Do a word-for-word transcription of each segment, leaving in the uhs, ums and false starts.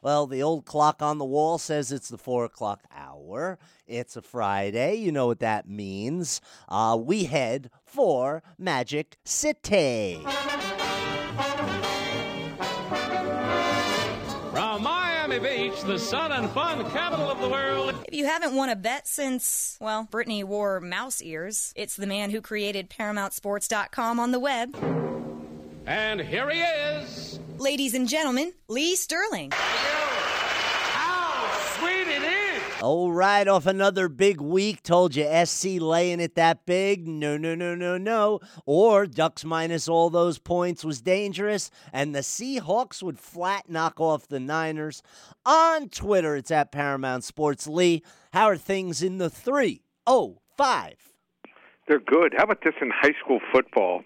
Well, the old clock on the wall says it's the four o'clock hour. It's a Friday. You know what that means. Uh, we head for Magic City. From Miami Beach, the sun and fun capital of the world. If you haven't won a bet since, well, Brittany wore mouse ears, it's the man who created Paramount Sports dot com on the web. And here he is. Ladies and gentlemen, Lee Sterling. How sweet it is. All right, off another big week. Told you S C laying it that big. No, no, no, no, no. Or Ducks minus all those points was dangerous. And the Seahawks would flat knock off the Niners. On Twitter, it's at Paramount Sports. Lee, how are things in the three oh five? They're good. How about this in high school football?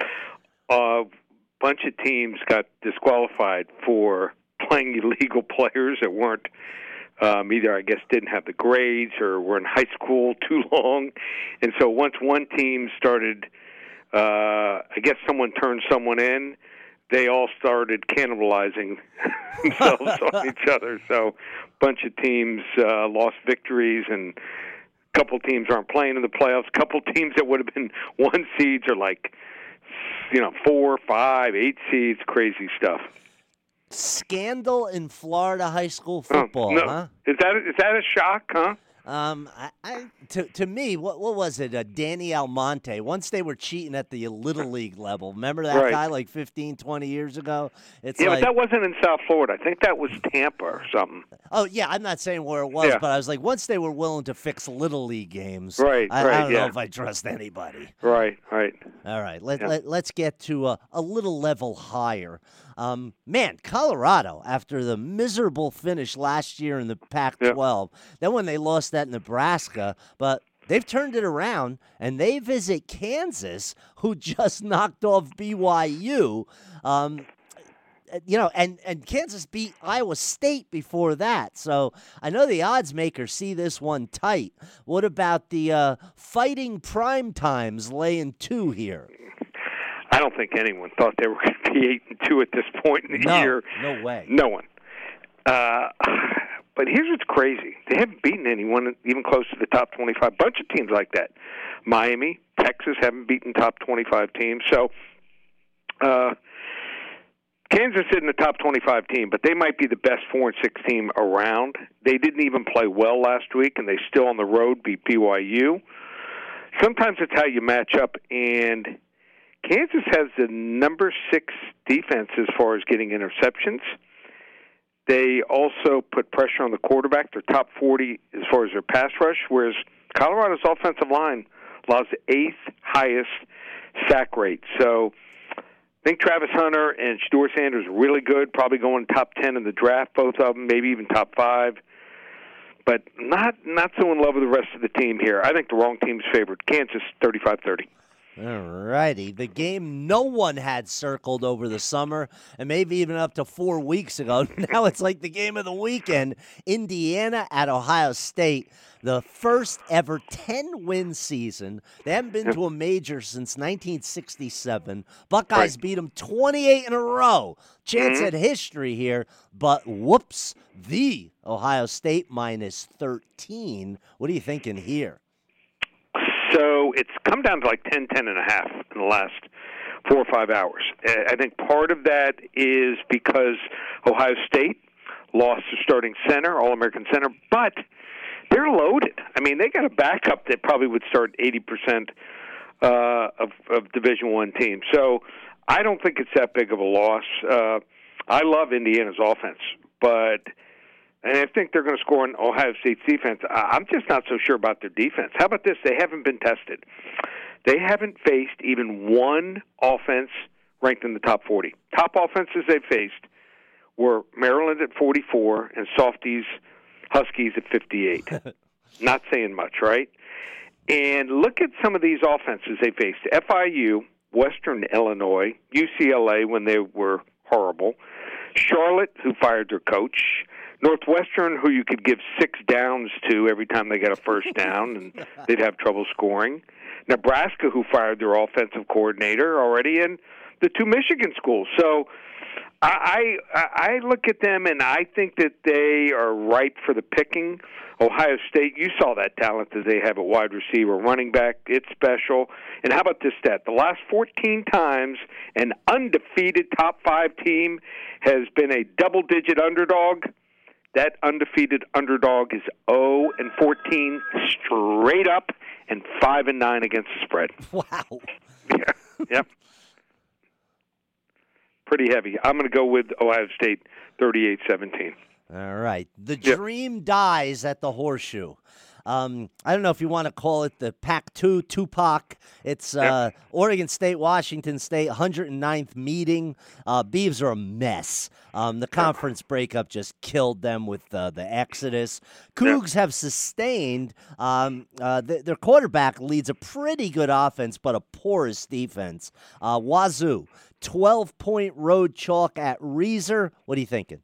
A bunch of teams got disqualified for playing illegal players that weren't um, either, I guess, didn't have the grades or were in high school too long. And so once one team started, uh, I guess someone turned someone in, they all started cannibalizing themselves on each other. So a bunch of teams uh, lost victories, and a couple teams aren't playing in the playoffs. A couple teams that would have been one seeds are like, you know, four, five, eight seeds, crazy stuff. Scandal in Florida high school football, oh, no. huh? Is that is that a shock, huh? Um, I, I to to me, what what was it? Uh, Danny Almonte. Once they were cheating at the Little League level. Remember that right. guy like fifteen, twenty years ago? It's yeah, like, but that wasn't in South Florida. I think that was Tampa or something. Oh yeah, I'm not saying where it was, yeah. but I was like, once they were willing to fix Little League games, right? I, right I don't yeah. know if I trust anybody. Right, right. All right, let, yeah. let let's get to a, a little level higher. Um, man, Colorado, after the miserable finish last year in the Pac twelve, yeah. then when they lost at Nebraska, but they've turned it around, and they visit Kansas, who just knocked off B Y U. Um, you know, and, and Kansas beat Iowa State before that. So I know the odds makers see this one tight. What about the uh, Fighting Prime Times laying two here? I don't think anyone thought they were going to be eight and two at this point in the no, year. No way. No one. Uh, but here's what's crazy: they haven't beaten anyone even close to the top twenty-five. Bunch of teams like that. Miami, Texas haven't beaten top twenty-five teams. So uh, Kansas isn't a top twenty-five team, but they might be the best four and six team around. They didn't even play well last week, and they still on the road beat B Y U. Sometimes it's how you match up, and Kansas has the number six defense as far as getting interceptions. They also put pressure on the quarterback. They're top forty as far as their pass rush, whereas Colorado's offensive line allows the eighth highest sack rate. So I think Travis Hunter and Shedeur Sanders are really good, probably going top ten in the draft, both of them, maybe even top five. But not not so in love with the rest of the team here. I think the wrong team's favored. Kansas, thirty-five thirty. All righty. The game no one had circled over the summer, and maybe even up to four weeks ago. Now it's like the game of the weekend. Indiana at Ohio State, the first ever ten-win season. They haven't been to a major since nineteen sixty-seven. Buckeyes right. beat them twenty-eight in a row. Chance mm-hmm. at history here, but whoops, the Ohio State minus thirteen. What are you thinking here? So it's come down to like ten, ten and a half in the last four or five hours. I think part of that is because Ohio State lost their starting center, All-American center, but they're loaded. I mean, they got a backup that probably would start eighty percent uh, of, of Division One teams. So I don't think it's that big of a loss. Uh, I love Indiana's offense, but and I think they're going to score on Ohio State's defense. I'm just not so sure about their defense. How about this? They haven't been tested. They haven't faced even one offense ranked in the top forty. Top offenses they've faced were Maryland at forty-four and Softies, Huskies at fifty-eight. Not saying much, right? And look at some of these offenses they faced. F I U, Western Illinois, U C L A when they were horrible, Charlotte, who fired their coach, Northwestern, who you could give six downs to every time they got a first down, and they'd have trouble scoring. Nebraska, who fired their offensive coordinator already, and the two Michigan schools. So I, I I look at them and I think that they are ripe for the picking. Ohio State, you saw that talent that they have at wide receiver, running back. It's special. And how about this stat? The last fourteen times an undefeated top five team has been a double-digit underdog, that undefeated underdog is oh and fourteen straight up and five and nine against the spread. Wow. Yeah. Yep. Pretty heavy. I'm going to go with Ohio State thirty-eight seventeen. All right. The Yep. dream dies at the Horseshoe. Um, I don't know if you want to call it the Pac two, Tupac. It's uh, Yep. Oregon State, Washington State, one hundred ninth meeting. Uh, Beavs are a mess. Um, the conference breakup just killed them with uh, the exodus. Cougs have sustained. Um, uh, th- their quarterback leads a pretty good offense, but a porous defense. Uh, Wazoo, twelve-point road chalk at Reeser. What are you thinking?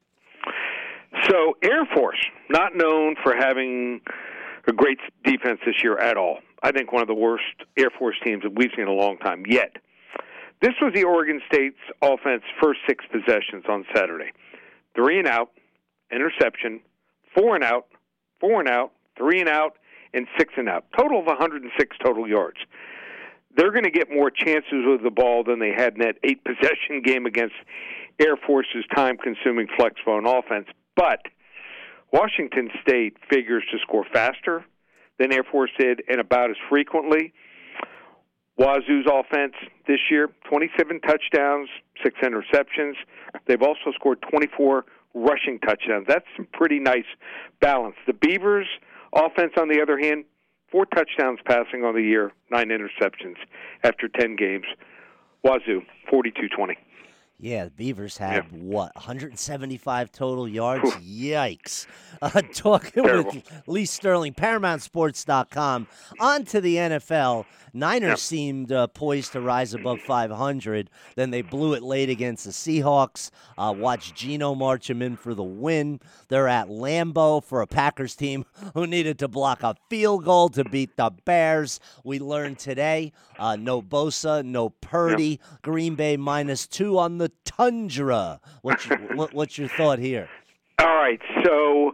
So Air Force, not known for having a great defense this year at all. I think one of the worst Air Force teams that we've seen in a long time yet. This was the Oregon State's offense first six possessions on Saturday. Three and out, interception, four and out, four and out, three and out, and six and out. Total of one hundred six total yards. They're going to get more chances with the ball than they had in that eight-possession game against Air Force's time-consuming flex phone offense. But Washington State figures to score faster than Air Force did and about as frequently. Wazoo's offense this year, twenty-seven touchdowns, six interceptions. They've also scored twenty-four rushing touchdowns. That's some pretty nice balance. The Beavers' offense, on the other hand, four touchdowns passing on the year, nine interceptions after ten games. Wazoo, forty-two twenty. Yeah, the Beavers had, Yeah. what, one hundred seventy-five total yards? Yikes. Uh, talking Terrible. with Lee Sterling, Paramount Sports dot com. On to the N F L. Niners Yeah. seemed uh, poised to rise above five hundred. Then they blew it late against the Seahawks. Uh, watched Geno march them in for the win. They're at Lambeau for a Packers team who needed to block a field goal to beat the Bears. We learned today, uh, no Bosa, no Purdy. Green Bay minus two on the Tundra. What's your, what, what's your thought here? All right, so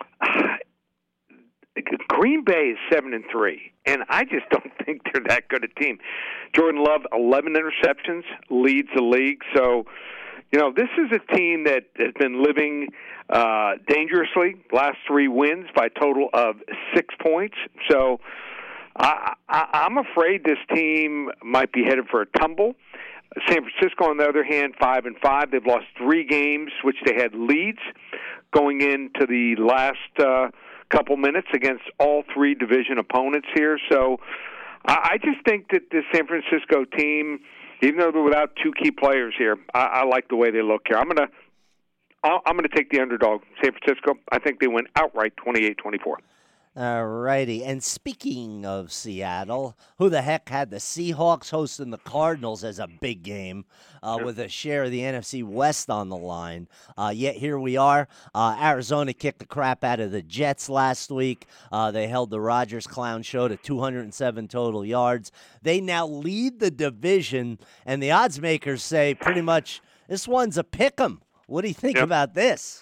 Green Bay is seven and three, and I just don't think they're that good a team. Jordan Love, eleven interceptions, leads the league. So, you know, this is a team that has been living uh, dangerously. Last three wins by a total of six points. So, I, I, I'm afraid this team might be headed for a tumble. San Francisco, on the other hand, five and five. They've lost three games, which they had leads going into the last uh, couple minutes against all three division opponents here. So I, I just think that the San Francisco team, even though they're without two key players here, I, I like the way they look here. I'm gonna, I'm gonna take the underdog, San Francisco. I think they win outright, twenty-eight twenty-four. All righty. And speaking of Seattle, who the heck had the Seahawks hosting the Cardinals as a big game uh, with a share of the N F C West on the line? Uh, yet here we are. Uh, Arizona kicked the crap out of the Jets last week. Uh, they held the Rodgers Clown Show to two hundred seven total yards. They now lead the division, and the odds makers say pretty much this one's a pick 'em. What do you think Yep. about this?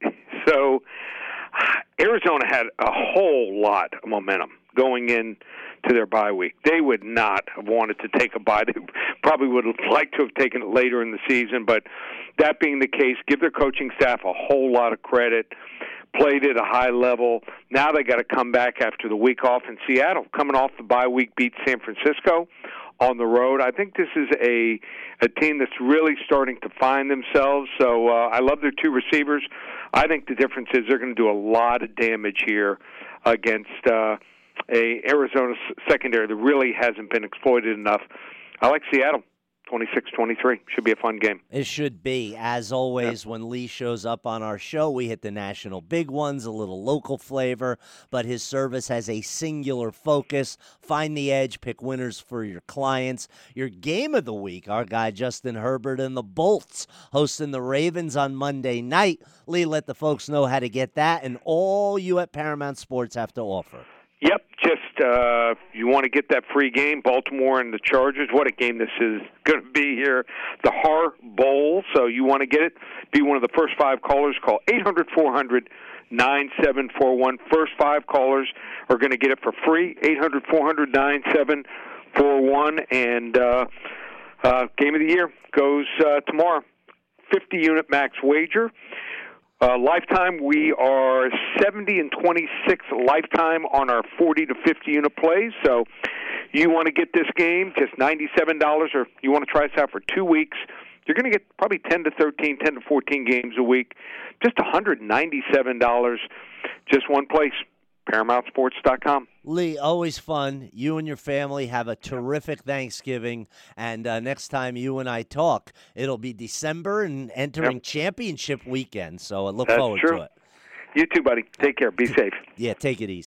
So Arizona had a whole lot of momentum going in to their bye week. They would not have wanted to take a bye. They probably would have liked to have taken it later in the season, but that being the case, give their coaching staff a whole lot of credit. Played at a high level. Now they got to come back after the week off in Seattle. Coming off the bye week, beat San Francisco on the road. I think this is a a team that's really starting to find themselves. So uh, I love their two receivers. I think the difference is they're going to do a lot of damage here against uh, a Arizona secondary that really hasn't been exploited enough. I like Seattle. twenty-six twenty-three. Should be a fun game. It should be. As always, yeah. When Lee shows up on our show, we hit the national big ones, a little local flavor, but his service has a singular focus. Find the edge, pick winners for your clients. Your game of the week, our guy Justin Herbert and the Bolts hosting the Ravens on Monday night. Lee, let the folks know how to get that and all you at Paramount Sports have to offer. Yep, just uh, you want to get that free game, Baltimore and the Chargers. What a game this is going to be here. The Har Bowl, so you want to get it. Be one of the first five callers. Call eight hundred, four hundred, nine seven four one. First five callers are going to get it for free, eight hundred, four hundred, nine seven four one. And uh, uh, game of the year goes uh, tomorrow. fifty-unit max wager. Uh, lifetime, we are seventy and twenty-six lifetime on our forty to fifty unit plays. So you want to get this game, just ninety-seven dollars, or you want to try this out for two weeks. You're going to get probably ten to thirteen, ten to fourteen games a week. Just one hundred ninety-seven dollars, just one place, Paramount Sports dot com. Lee, always fun. You and your family have a terrific Thanksgiving. And uh, next time you and I talk, it'll be December and entering Yep. championship weekend. So I look That's forward true. to it. You too, buddy. Take care. Be safe. Yeah, take it easy.